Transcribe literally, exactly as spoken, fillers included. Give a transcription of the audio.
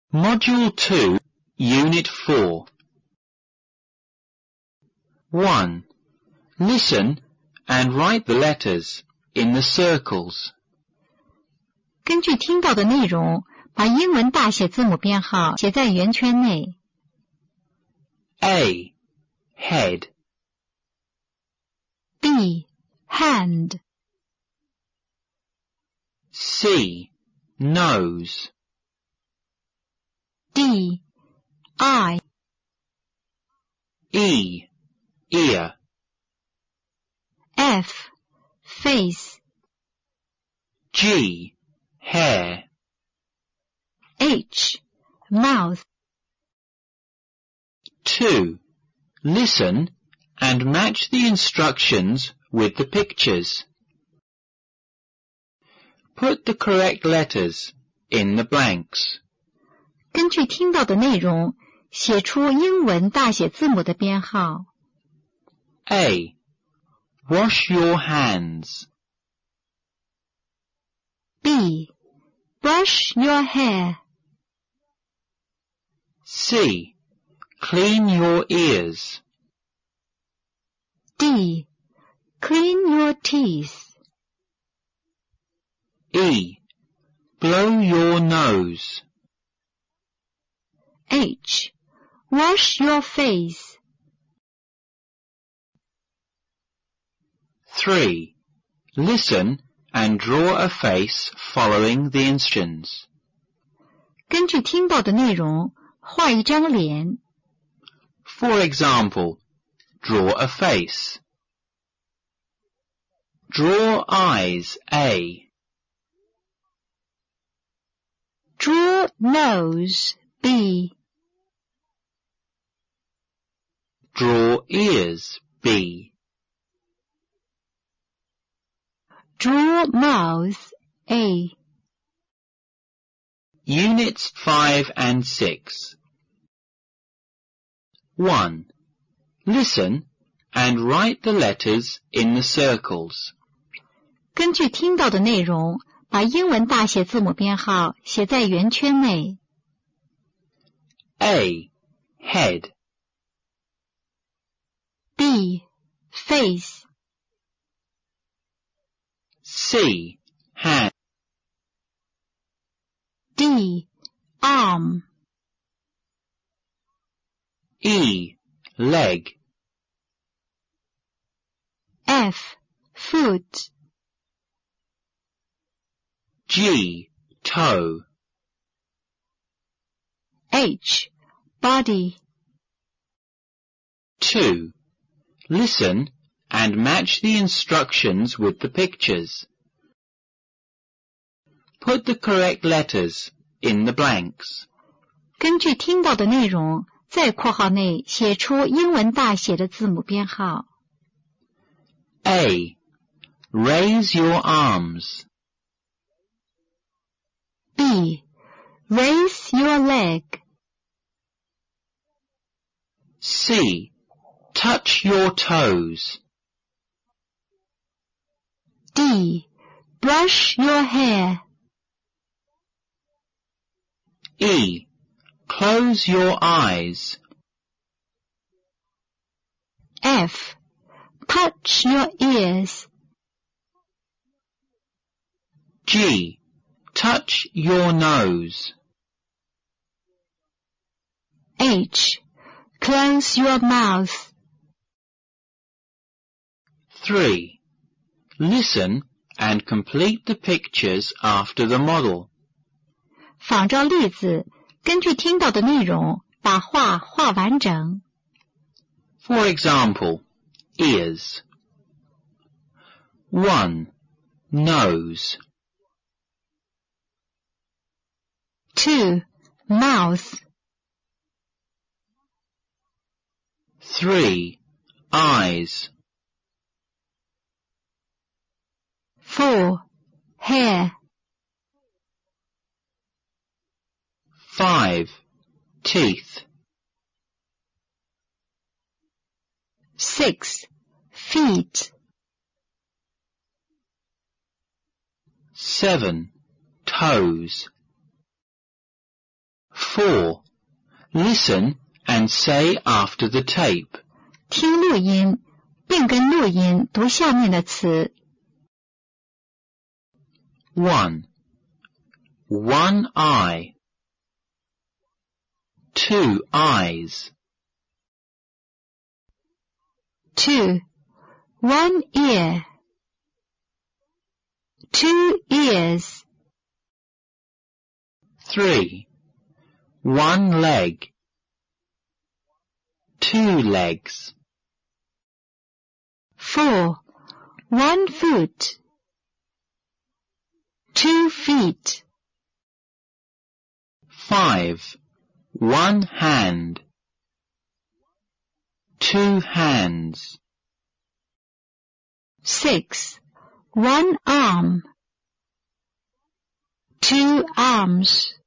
Module two, Unit four. one. Listen and write the letters in the circles. 根据听到的内容，把英文大写字母编号写在圆圈内。 A. Head. B. Hand. C. Nose. D. Eye. E. Ear. F. Face. G. Hair. H. Mouth. two. Listen and match the instructions with the pictures. Put the correct letters in the blanks. 根据听到的内容，写出英文大写字母的编号。 A. Wash your hands. B. Brush your hair. C. Clean your ears. D. Clean your teeth. E. Blow your nose. H. Wash your face. three. Listen and draw a face following the instructions. 根据听到的内容，画一张脸。 For example, draw a face. Draw eyes A. Draw nose B. Draw ears B. Draw mouth A. Units five and six. one. Listen and write the letters in the circles. 根据听到的内容，把英文大写字母编号写在圆圈内。 A. Head. B. Face. C. Hand. D. Arm. E. Leg. F. Foot. G. Toe. H. Body. two. Listen and match the instructions with the pictures. Put the correct letters in the blanks. 根据听到的内容，在括号内写出英文大写的字母编号。 A. Raise your arms. B. Raise your leg. C. Touch your toes. D. Brush your hair. E. Close your eyes. F. Touch your ears. G. Touch your nose. H. Close your mouth. three. Listen and complete the pictures after the model. 仿照例子，根据听到的内容，把画画完整。 For example, ears. one. Nose. two. Mouth. three. Eyes. four. Hair. five. Teeth. six. Feet. seven. Toes. Four. Listen and say after the tape. 听录音，并跟录音读下面的词。 One. One eye. Two eyes. Two. One ear. Two ears. Three. One leg. Two legs. Four. One foot. Two feet. Five. One hand. Two hands. Six. One arm. Two arms.